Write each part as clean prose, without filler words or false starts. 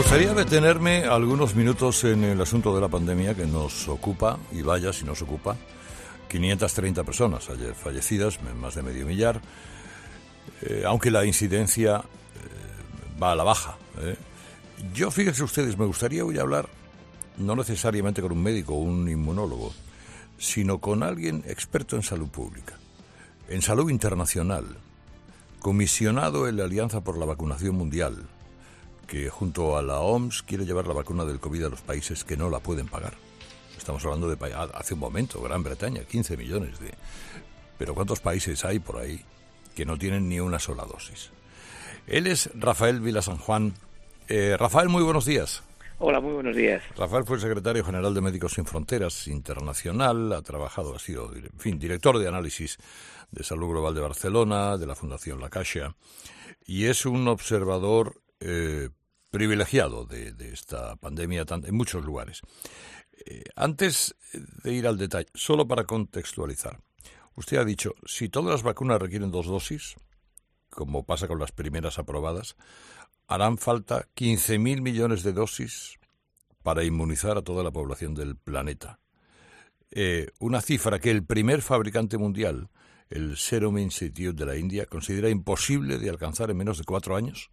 gustaría detenerme algunos minutos en el asunto de la pandemia que nos ocupa, y vaya si nos ocupa. 530 personas ayer fallecidas, más de medio millar, aunque la incidencia va a la baja. Yo, fíjense ustedes, me gustaría hoy hablar no necesariamente con un médico o un inmunólogo, sino con alguien experto en salud pública, en salud internacional, comisionado en la Alianza por la Vacunación Mundial, que junto a la OMS quiere llevar la vacuna del COVID a los países que no la pueden pagar. Estamos hablando de hace un momento, Gran Bretaña, 15 millones de... Pero ¿cuántos países hay por ahí que no tienen ni una sola dosis? Él es Rafael Vila San Juan. Rafael, muy buenos días. Hola, muy buenos días. Rafael fue el secretario general de Médicos Sin Fronteras Internacional, ha sido, en fin, director de análisis de salud global de Barcelona, de la Fundación La Caixa, y es un observador privilegiado de esta pandemia en muchos lugares. Antes de ir al detalle, solo para contextualizar, usted ha dicho, si todas las vacunas requieren 2 dosis, como pasa con las primeras aprobadas, harán falta 15.000 millones de dosis para inmunizar a toda la población del planeta. Una cifra que el primer fabricante mundial, el Serum Institute de la India, considera imposible de alcanzar en menos de 4 años.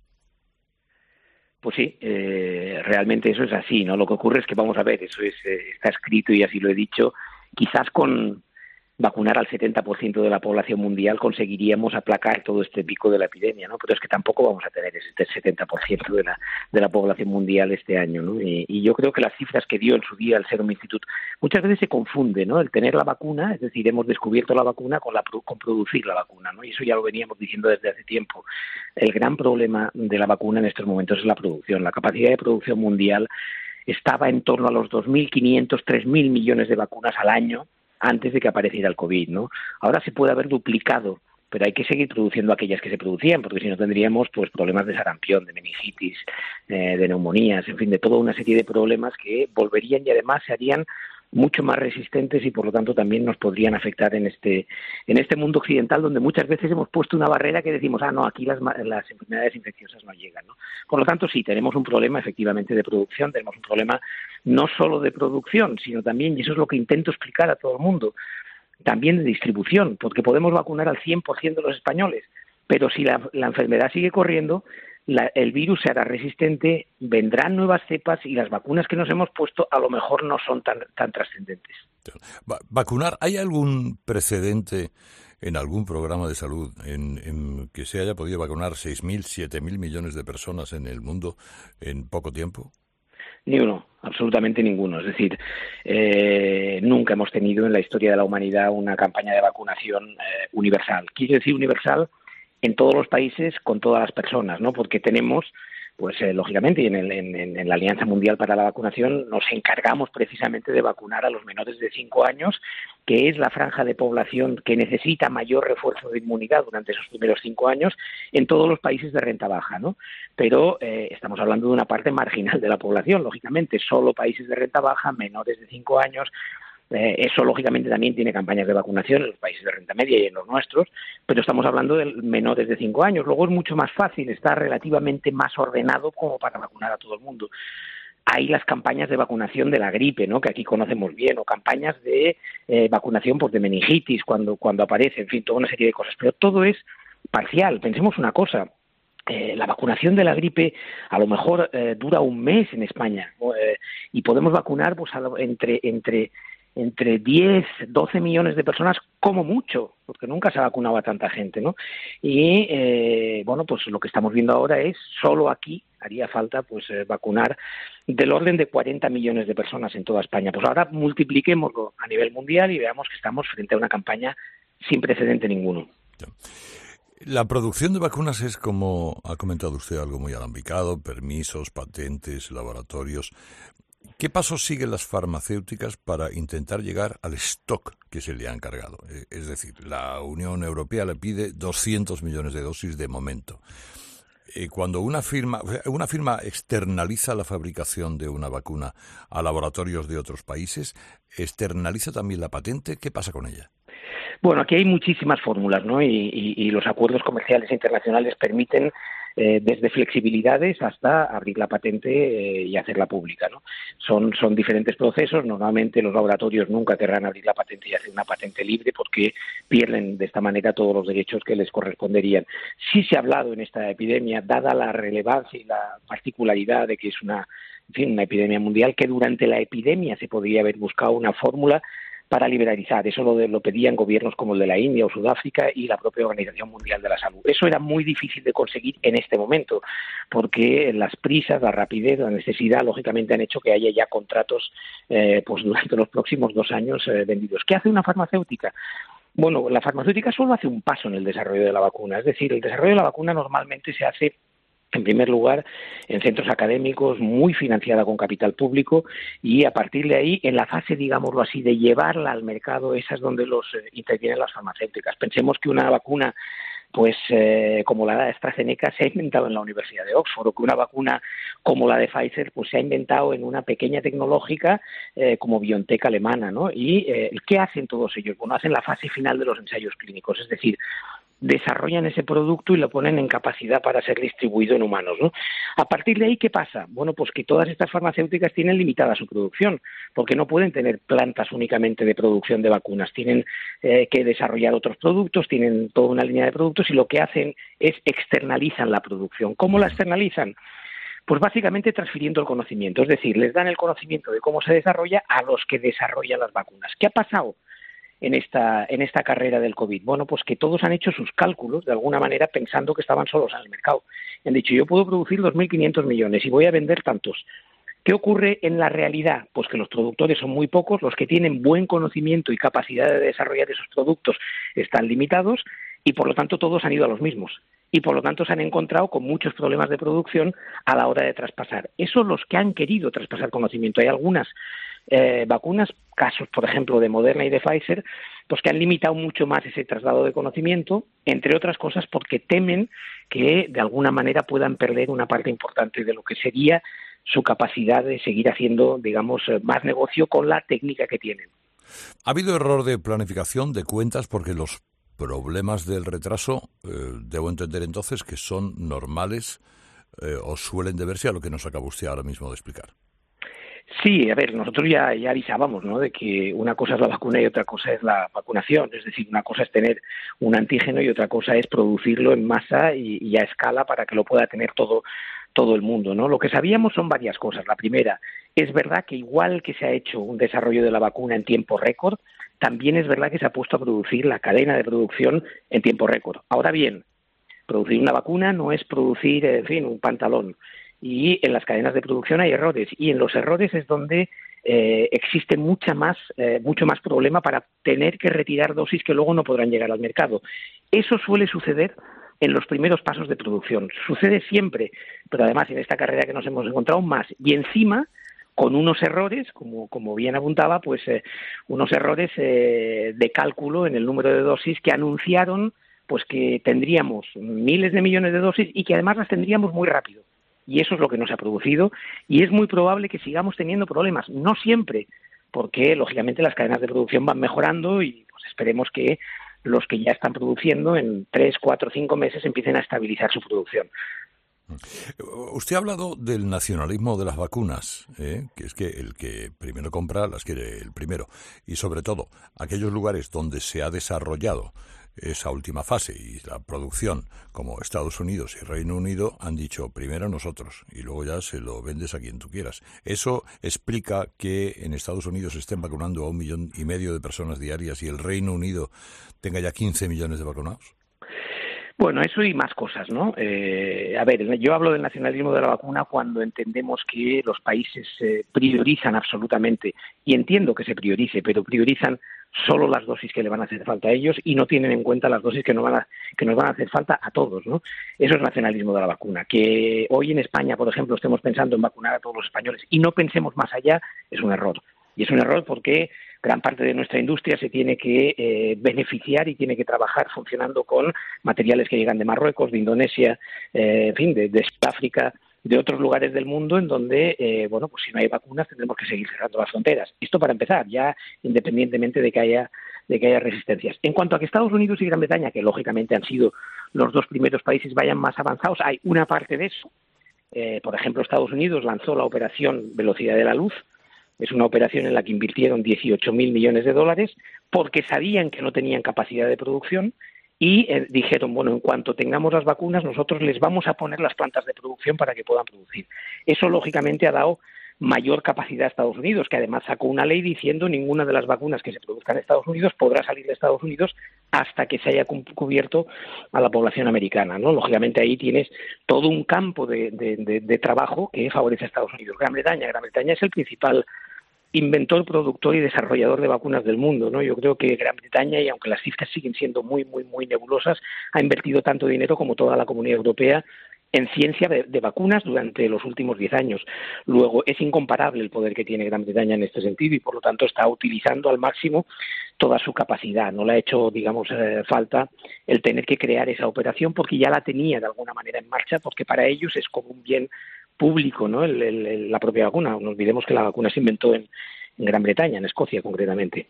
Pues sí, realmente eso es así, ¿no? Lo que ocurre es que, vamos a ver, eso está escrito y así lo he dicho, quizás con vacunar al 70% de la población mundial conseguiríamos aplacar todo este pico de la epidemia, ¿no? Pero es que tampoco vamos a tener ese 70% de la población mundial este año, ¿no? Y yo creo que las cifras que dio en su día el Serum Institute muchas veces se confunde, ¿no? El tener la vacuna, es decir, hemos descubierto la vacuna con producir la vacuna, ¿no? Y eso ya lo veníamos diciendo desde hace tiempo. El gran problema de la vacuna en estos momentos es la producción. La capacidad de producción mundial estaba en torno a los 2.500, 3.000 millones de vacunas al año antes de que apareciera el COVID, ¿no? Ahora se puede haber duplicado, pero hay que seguir produciendo aquellas que se producían, porque si no tendríamos pues problemas de sarampión, de meningitis, de neumonías, en fin, de toda una serie de problemas que volverían y además se harían mucho más resistentes y por lo tanto también nos podrían afectar en este mundo occidental donde muchas veces hemos puesto una barrera que decimos, no, aquí las enfermedades infecciosas no llegan, ¿no? Por lo tanto, sí, tenemos un problema efectivamente de producción, tenemos un problema no solo de producción, sino también, y eso es lo que intento explicar a todo el mundo, también de distribución, porque podemos vacunar al 100% de los españoles, pero si la enfermedad sigue corriendo, el virus se hará resistente, vendrán nuevas cepas y las vacunas que nos hemos puesto a lo mejor no son tan trascendentes. Vacunar, ¿hay algún precedente en algún programa de salud en que se haya podido vacunar 6.000, 7.000 millones de personas en el mundo en poco tiempo? Ni uno, absolutamente ninguno. Es decir, nunca hemos tenido en la historia de la humanidad una campaña de vacunación universal. Quiero decir universal en todos los países, con todas las personas, ¿no? Porque tenemos, pues lógicamente, y en la Alianza Mundial para la Vacunación nos encargamos precisamente de vacunar a los menores de 5 años, que es la franja de población que necesita mayor refuerzo de inmunidad durante esos primeros 5 años en todos los países de renta baja, ¿no? Pero estamos hablando de una parte marginal de la población, lógicamente, solo países de renta baja, menores de 5 años. Eso, lógicamente, también tiene campañas de vacunación en los países de renta media y en los nuestros, pero estamos hablando de menores de 5 años. Luego es mucho más fácil, está relativamente más ordenado como para vacunar a todo el mundo. Hay las campañas de vacunación de la gripe, ¿no?, que aquí conocemos bien, o campañas de vacunación de meningitis cuando aparece, en fin, toda una serie de cosas. Pero todo es parcial. Pensemos una cosa. La vacunación de la gripe a lo mejor dura un mes en España, y podemos vacunar pues entre 10, 12 millones de personas como mucho, porque nunca se ha vacunado a tanta gente, ¿no? Y, pues lo que estamos viendo ahora es, solo aquí haría falta pues vacunar del orden de 40 millones de personas en toda España. Pues ahora multipliquémoslo a nivel mundial y veamos que estamos frente a una campaña sin precedente ninguno. La producción de vacunas es, como ha comentado usted, algo muy alambicado, permisos, patentes, laboratorios. ¿Qué pasos siguen las farmacéuticas para intentar llegar al stock que se le ha encargado? Es decir, la Unión Europea le pide 200 millones de dosis de momento. Cuando una firma externaliza la fabricación de una vacuna a laboratorios de otros países, ¿externaliza también la patente? ¿Qué pasa con ella? Bueno, aquí hay muchísimas fórmulas, ¿no? Y los acuerdos comerciales internacionales permiten desde flexibilidades hasta abrir la patente y hacerla pública, ¿no? Son diferentes procesos. Normalmente los laboratorios nunca querrán abrir la patente y hacer una patente libre porque pierden de esta manera todos los derechos que les corresponderían. Sí se ha hablado en esta epidemia, dada la relevancia y la particularidad de que es una epidemia mundial, que durante la epidemia se podría haber buscado una fórmula para liberalizar. Eso lo pedían gobiernos como el de la India o Sudáfrica y la propia Organización Mundial de la Salud. Eso era muy difícil de conseguir en este momento, porque las prisas, la rapidez, la necesidad, lógicamente han hecho que haya ya contratos pues durante los próximos 2 años vendidos. ¿Qué hace una farmacéutica? Bueno, la farmacéutica solo hace un paso en el desarrollo de la vacuna. Es decir, el desarrollo de la vacuna normalmente se hace, en primer lugar, en centros académicos, muy financiada con capital público, y a partir de ahí, en la fase, digámoslo así, de llevarla al mercado, esa es donde intervienen las farmacéuticas. Pensemos que una vacuna pues como la de AstraZeneca se ha inventado en la Universidad de Oxford, o que una vacuna como la de Pfizer pues se ha inventado en una pequeña tecnológica como BioNTech alemana, ¿no? Y ¿qué hacen todos ellos? Bueno, hacen la fase final de los ensayos clínicos, es decir, desarrollan ese producto y lo ponen en capacidad para ser distribuido en humanos, ¿no? A partir de ahí, ¿qué pasa? Bueno, pues que todas estas farmacéuticas tienen limitada su producción, porque no pueden tener plantas únicamente de producción de vacunas, tienen que desarrollar otros productos, tienen toda una línea de productos, y lo que hacen es externalizan la producción. ¿Cómo la externalizan? Pues básicamente transfiriendo el conocimiento, es decir, les dan el conocimiento de cómo se desarrolla a los que desarrollan las vacunas. ¿Qué ha pasado en esta carrera del COVID? Bueno, pues que todos han hecho sus cálculos, de alguna manera, pensando que estaban solos en el mercado. Han dicho, yo puedo producir 2.500 millones y voy a vender tantos. ¿Qué ocurre en la realidad? Pues que los productores son muy pocos, los que tienen buen conocimiento y capacidad de desarrollar esos productos están limitados, y por lo tanto todos han ido a los mismos. Y por lo tanto se han encontrado con muchos problemas de producción a la hora de traspasar. Eso los que han querido traspasar conocimiento. Hay algunas vacunas, casos por ejemplo de Moderna y de Pfizer, pues que han limitado mucho más ese traslado de conocimiento, entre otras cosas porque temen que de alguna manera puedan perder una parte importante de lo que sería su capacidad de seguir haciendo, digamos, más negocio con la técnica que tienen. ¿Ha habido error de planificación de cuentas? Porque los problemas del retraso, debo entender entonces que son normales o suelen deberse a lo que nos acaba usted ahora mismo de explicar. Sí, a ver, nosotros ya avisábamos, ¿no?, de que una cosa es la vacuna y otra cosa es la vacunación. Es decir, una cosa es tener un antígeno y otra cosa es producirlo en masa y a escala para que lo pueda tener todo el mundo, ¿no? Lo que sabíamos son varias cosas. La primera, es verdad que igual que se ha hecho un desarrollo de la vacuna en tiempo récord, también es verdad que se ha puesto a producir la cadena de producción en tiempo récord. Ahora bien, producir una vacuna no es producir, en fin, un pantalón. Y en las cadenas de producción hay errores, y en los errores es donde existe mucho más problema para tener que retirar dosis que luego no podrán llegar al mercado. Eso suele suceder en los primeros pasos de producción. Sucede siempre, pero además en esta carrera que nos hemos encontrado más. Y encima, con unos errores, como bien apuntaba, pues unos errores de cálculo en el número de dosis que anunciaron pues que tendríamos miles de millones de dosis y que además las tendríamos muy rápido. Y eso es lo que no se ha producido, y es muy probable que sigamos teniendo problemas, no siempre, porque lógicamente las cadenas de producción van mejorando y pues esperemos que los que ya están produciendo en 3, 4, 5 meses empiecen a estabilizar su producción. Usted ha hablado del nacionalismo de las vacunas, que es que el que primero compra las quiere el primero, y sobre todo aquellos lugares donde se ha desarrollado esa última fase y la producción, como Estados Unidos y Reino Unido, han dicho primero nosotros y luego ya se lo vendes a quien tú quieras. ¿Eso explica que en Estados Unidos se estén vacunando a 1,5 millones de personas diarias y el Reino Unido tenga ya 15 millones de vacunados? Bueno, eso y más cosas, ¿no? A ver, yo hablo del nacionalismo de la vacuna cuando entendemos que los países priorizan absolutamente, y entiendo que se priorice, pero priorizan solo las dosis que le van a hacer falta a ellos y no tienen en cuenta las dosis que nos van a hacer falta a todos, ¿no? Eso es nacionalismo de la vacuna. Que hoy en España, por ejemplo, estemos pensando en vacunar a todos los españoles y no pensemos más allá, es un error. Y es un error porque gran parte de nuestra industria se tiene que beneficiar y tiene que trabajar funcionando con materiales que llegan de Marruecos, de Indonesia, en fin, de Sudáfrica, de otros lugares del mundo en donde, bueno, pues si no hay vacunas tendremos que seguir cerrando las fronteras. Esto para empezar, ya independientemente de que haya resistencias. En cuanto a que Estados Unidos y Gran Bretaña, que lógicamente han sido los dos primeros países vayan más avanzados. Hay una parte de eso. Por ejemplo, Estados Unidos lanzó la operación Velocidad de la Luz. Es una operación en la que invirtieron 18.000 millones de dólares porque sabían que no tenían capacidad de producción y dijeron, bueno, en cuanto tengamos las vacunas, nosotros les vamos a poner las plantas de producción para que puedan producir. Eso, lógicamente, ha dado mayor capacidad a Estados Unidos, que además sacó una ley diciendo ninguna de las vacunas que se produzcan en Estados Unidos podrá salir de Estados Unidos hasta que se haya cubierto a la población americana, ¿no? Lógicamente ahí tienes todo un campo de trabajo que favorece a Estados Unidos. Gran Bretaña es el principal inventor, productor y desarrollador de vacunas del mundo, ¿no? Yo creo que Gran Bretaña, y aunque las cifras siguen siendo muy nebulosas, ha invertido tanto dinero como toda la Comunidad Europea en ciencia de vacunas durante los últimos 10 años. Luego, es incomparable el poder que tiene Gran Bretaña en este sentido y, por lo tanto, está utilizando al máximo toda su capacidad. No le ha hecho, falta el tener que crear esa operación porque ya la tenía de alguna manera en marcha, porque para ellos es como un bien público, ¿no? La propia vacuna. No olvidemos que la vacuna se inventó en Gran Bretaña, en Escocia concretamente.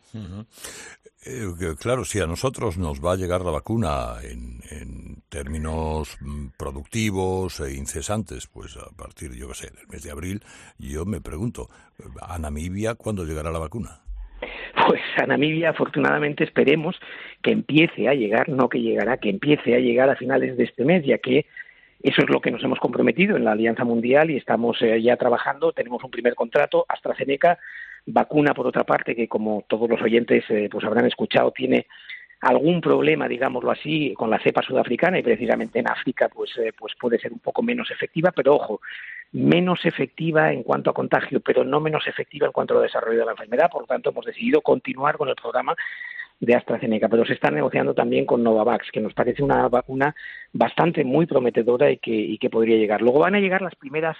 Claro, si a nosotros nos va a llegar la vacuna en términos productivos e incesantes, pues a partir, yo qué sé, del mes de abril, yo me pregunto, ¿a Namibia cuándo llegará la vacuna? Pues a Namibia, afortunadamente, esperemos que empiece a llegar, no que llegará, que empiece a llegar a finales de este mes, ya que eso es lo que nos hemos comprometido en la Alianza Mundial y estamos ya trabajando. Tenemos un primer contrato. AstraZeneca, vacuna, por otra parte, que como todos los oyentes pues habrán escuchado, tiene algún problema, digámoslo así, con la cepa sudafricana y precisamente en África pues puede ser un poco menos efectiva, pero ojo, menos efectiva en cuanto a contagio, pero no menos efectiva en cuanto al desarrollo de la enfermedad. Por lo tanto, hemos decidido continuar con el programa de AstraZeneca, pero se está negociando también con Novavax, que nos parece una vacuna bastante muy prometedora y que podría llegar. Luego van a llegar los primeros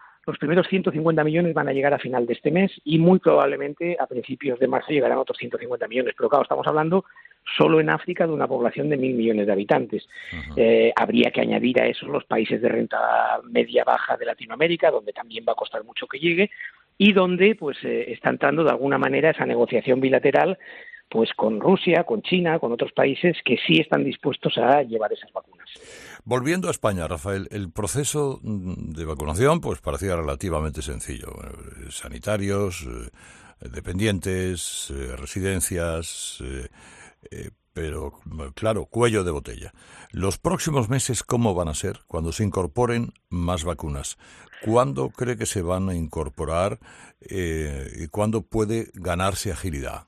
150 millones van a llegar a final de este mes y muy probablemente a principios de marzo llegarán otros 150 millones. Pero claro, estamos hablando solo en África de una población de 1.000 millones de habitantes. Habría que añadir a eso los países de renta media-baja de Latinoamérica, donde también va a costar mucho que llegue y donde pues está entrando de alguna manera esa negociación bilateral pues con Rusia, con China, con otros países que sí están dispuestos a llevar esas vacunas. Volviendo a España, Rafael, el proceso de vacunación pues parecía relativamente sencillo. Sanitarios, dependientes, residencias, pero claro, cuello de botella. Los próximos meses, ¿cómo van a ser cuando se incorporen más vacunas? ¿Cuándo cree que se van a incorporar y cuándo puede ganarse agilidad?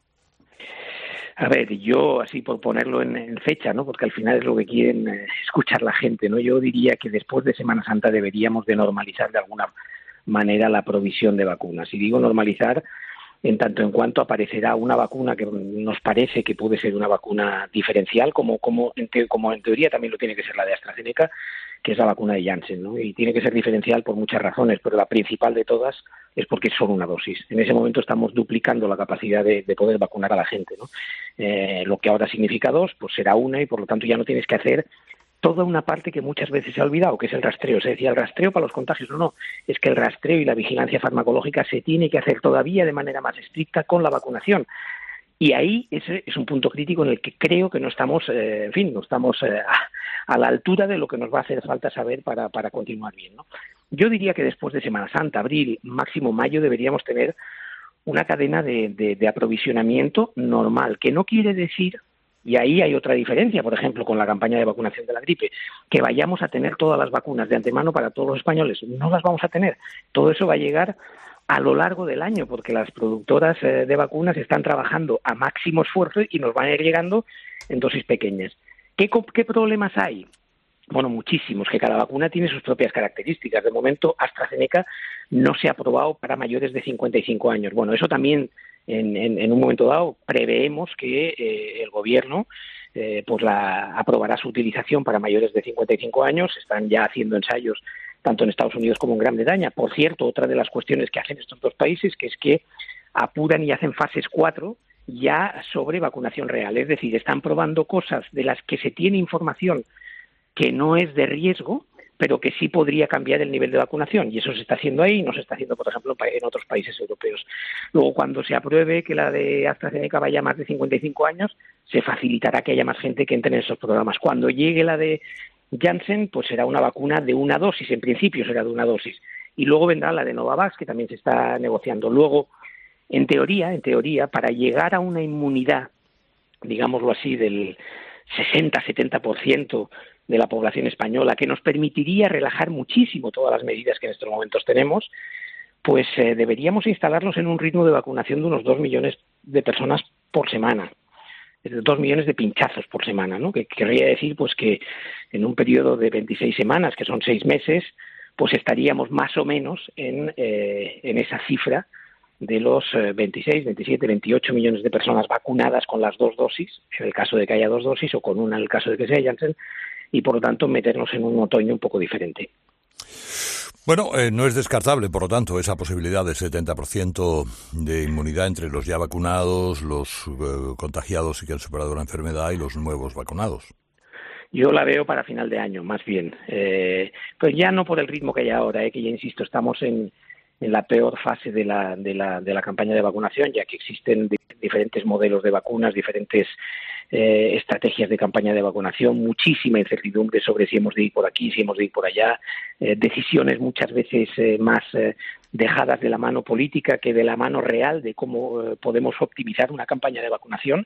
A ver, yo así por ponerlo en fecha, ¿no? Porque al final es lo que quieren escuchar la gente, ¿no? Yo diría que después de Semana Santa deberíamos de normalizar de alguna manera la provisión de vacunas. Y digo normalizar en tanto en cuanto aparecerá una vacuna que nos parece que puede ser una vacuna diferencial, como en teoría también lo tiene que ser la de AstraZeneca, que es la vacuna de Janssen, ¿no? Y tiene que ser diferencial por muchas razones, pero la principal de todas es porque es solo una dosis. En ese momento estamos duplicando la capacidad de poder vacunar a la gente, ¿no? Lo que ahora significa 2, pues será 1 y por lo tanto ya no tienes que hacer toda una parte que muchas veces se ha olvidado, que es el rastreo. Se decía el rastreo para los contagios, no, es que el rastreo y la vigilancia farmacológica se tiene que hacer todavía de manera más estricta con la vacunación. Y ahí ese es un punto crítico en el que creo que no estamos, no estamos a la altura de lo que nos va a hacer falta saber para continuar bien, ¿no? Yo diría que después de Semana Santa, abril, máximo mayo, deberíamos tener una cadena de aprovisionamiento normal, que no quiere decir, y ahí hay otra diferencia, por ejemplo, con la campaña de vacunación de la gripe, que vayamos a tener todas las vacunas de antemano para todos los españoles. No las vamos a tener. Todo eso va a llegar a lo largo del año, porque las productoras de vacunas están trabajando a máximo esfuerzo y nos van a ir llegando en dosis pequeñas. ¿Qué problemas hay? Bueno, muchísimos, que cada vacuna tiene sus propias características. De momento, AstraZeneca no se ha aprobado para mayores de 55 años. Bueno, eso también, en un momento dado, preveemos que el Gobierno aprobará su utilización para mayores de 55 años. Están ya haciendo ensayos tanto en Estados Unidos como en Gran Bretaña. Por cierto, otra de las cuestiones que hacen estos dos países, que es que apuran y hacen fases 4 ya sobre vacunación real. Es decir, están probando cosas de las que se tiene información que no es de riesgo, pero que sí podría cambiar el nivel de vacunación, y eso se está haciendo ahí, no se está haciendo, por ejemplo, en otros países europeos. Luego, cuando se apruebe que la de AstraZeneca vaya a más de 55 años, se facilitará que haya más gente que entre en esos programas. Cuando llegue la de Janssen, pues será una vacuna de una dosis, en principio será de una dosis, y luego vendrá la de Novavax, que también se está negociando. Luego, en teoría, para llegar a una inmunidad, digámoslo así, del 60-70% de la población española, que nos permitiría relajar muchísimo todas las medidas que en estos momentos tenemos, pues deberíamos instalarnos en un ritmo de vacunación de unos 2 millones de personas por semana. 2 millones de pinchazos por semana, ¿no? Que querría decir pues que en un periodo de 26 semanas, que son 6 meses, pues estaríamos más o menos en esa cifra de los 26, 27, 28 millones de personas vacunadas con las 2 dosis, en el caso de que haya 2 dosis, o con una en el caso de que sea Janssen, y por lo tanto meternos en un otoño un poco diferente. Bueno, no es descartable, por lo tanto, esa posibilidad de 70% de inmunidad entre los ya vacunados, los contagiados y que han superado la enfermedad y los nuevos vacunados. Yo la veo para final de año, más bien. Pues ya no por el ritmo que hay ahora, que ya insisto, estamos en la peor fase de la campaña de vacunación, ya que existen diferentes modelos de vacunas, diferentes estrategias de campaña de vacunación, muchísima incertidumbre sobre si hemos de ir por aquí, si hemos de ir por allá, decisiones muchas veces más dejadas de la mano política que de la mano real de cómo podemos optimizar una campaña de vacunación.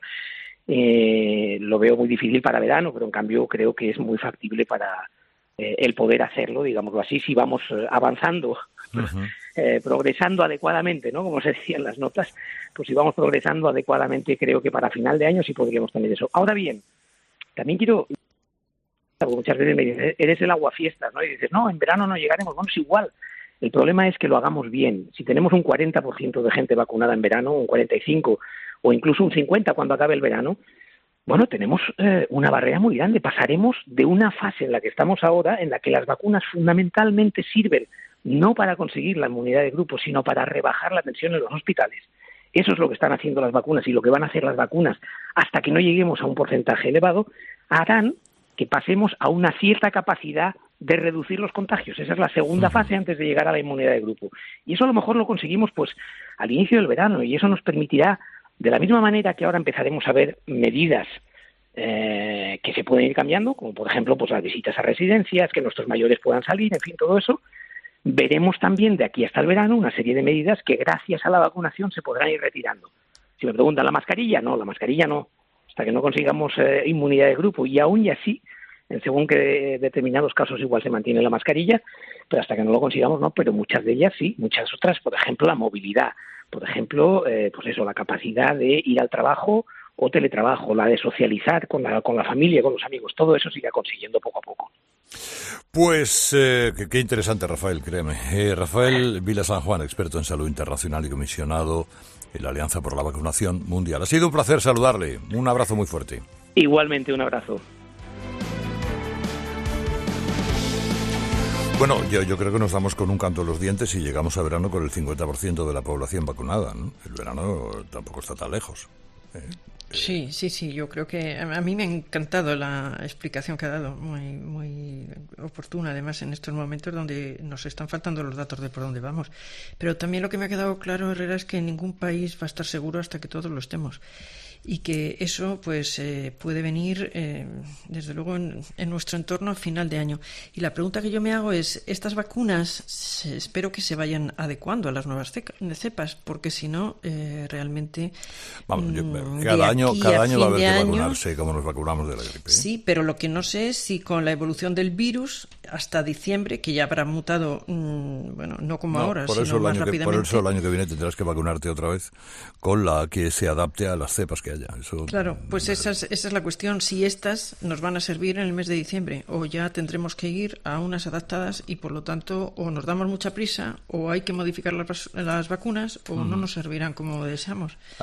Lo veo muy difícil para verano, pero en cambio creo que es muy factible para el poder hacerlo, digámoslo así, si vamos avanzando, progresando adecuadamente, ¿no? Como se decía en las notas, pues si vamos progresando adecuadamente, creo que para final de año sí podríamos tener eso. Ahora bien, también quiero, porque muchas veces me dicen, eres el aguafiestas, ¿no? Y dices, no, en verano no llegaremos, bueno, es igual. El problema es que lo hagamos bien. Si tenemos un 40% de gente vacunada en verano, un 45% o incluso un 50% cuando acabe el verano, bueno, tenemos una barrera muy grande. Pasaremos de una fase en la que estamos ahora, en la que las vacunas fundamentalmente sirven no para conseguir la inmunidad de grupo, sino para rebajar la tensión en los hospitales. Eso es lo que están haciendo las vacunas, y lo que van a hacer las vacunas hasta que no lleguemos a un porcentaje elevado, harán que pasemos a una cierta capacidad de reducir los contagios. Esa es la segunda fase antes de llegar a la inmunidad de grupo. Y eso a lo mejor lo conseguimos pues al inicio del verano, y eso nos permitirá, de la misma manera que ahora empezaremos a ver medidas que se pueden ir cambiando, como por ejemplo pues las visitas a residencias, que nuestros mayores puedan salir, en fin, todo eso, veremos también de aquí hasta el verano una serie de medidas que gracias a la vacunación se podrán ir retirando. Si me preguntan, ¿la mascarilla? No, la mascarilla no, hasta que no consigamos inmunidad de grupo, y aún y así, según que determinados casos igual se mantiene la mascarilla, pero hasta que no lo consigamos no, pero muchas de ellas sí, muchas otras, por ejemplo, la movilidad, por ejemplo, pues eso, la capacidad de ir al trabajo o teletrabajo, la de socializar con la familia, con los amigos, todo eso se irá consiguiendo poco a poco. Pues qué interesante, Rafael, créeme. Rafael Vila San Juan, experto en salud internacional y comisionado en la Alianza por la Vacunación Mundial. Ha sido un placer saludarle. Un abrazo muy fuerte. Igualmente, un abrazo. Bueno, yo creo que nos damos con un canto en los dientes y llegamos a verano con el 50% de la población vacunada, ¿no? El verano tampoco está tan lejos. Sí, yo creo que a mí me ha encantado la explicación que ha dado, muy oportuna además en estos momentos donde nos están faltando los datos de por dónde vamos. Pero también lo que me ha quedado claro, Herrera, es que ningún país va a estar seguro hasta que todos lo estemos. Y que eso pues puede venir desde luego en nuestro entorno a final de año. Y la pregunta que yo me hago es, estas vacunas espero que se vayan adecuando a las nuevas cepas, porque si no realmente cada año va a haber que vacunarse como nos vacunamos de la gripe. Sí, pero lo que no sé es si con la evolución del virus hasta diciembre, que ya habrá mutado, no como ahora, sino más rápidamente. Por eso el año que viene tendrás que vacunarte otra vez con la que se adapte a las cepas que haya. Eso, claro, pues esa es la cuestión, si estas nos van a servir en el mes de diciembre o ya tendremos que ir a unas adaptadas y por lo tanto o nos damos mucha prisa o hay que modificar las vacunas o no nos servirán como deseamos.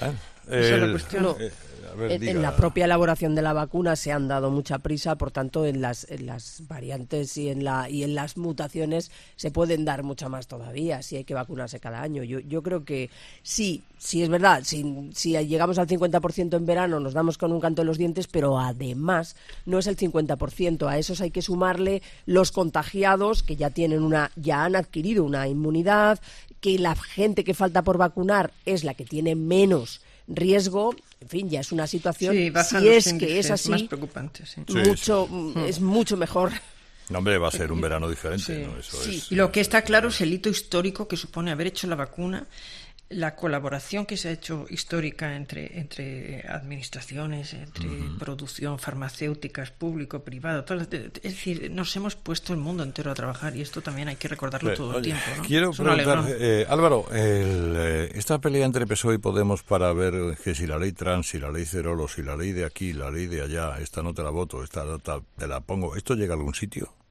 Esa es la cuestión. No. En la propia elaboración de la vacuna se han dado mucha prisa, por tanto en las variantes y en las mutaciones se pueden dar mucha más todavía, si hay que vacunarse cada año. Yo creo que sí es verdad, si llegamos al 50% en verano nos damos con un canto en los dientes, pero además no es el 50%, a esos hay que sumarle los contagiados que ya han adquirido una inmunidad, que la gente que falta por vacunar es la que tiene menos riesgo. En fin, ya es una situación, si es que es así, más preocupante, es mucho mejor. No, hombre, va a ser un verano diferente, sí, ¿no? Eso sí. es. Y lo que está claro es el hito histórico que supone haber hecho la vacuna, la colaboración que se ha hecho histórica entre administraciones, entre producción, farmacéuticas, público, privado, es decir, nos hemos puesto el mundo entero a trabajar y esto también hay que recordarlo todo el tiempo, ¿no? Quiero preguntar, Álvaro, esta pelea entre PSOE y Podemos para ver que si la ley trans, si la ley Cerolo, si la ley de aquí, la ley de allá, esta no te la voto, esta no te la pongo, ¿esto llega a algún sitio?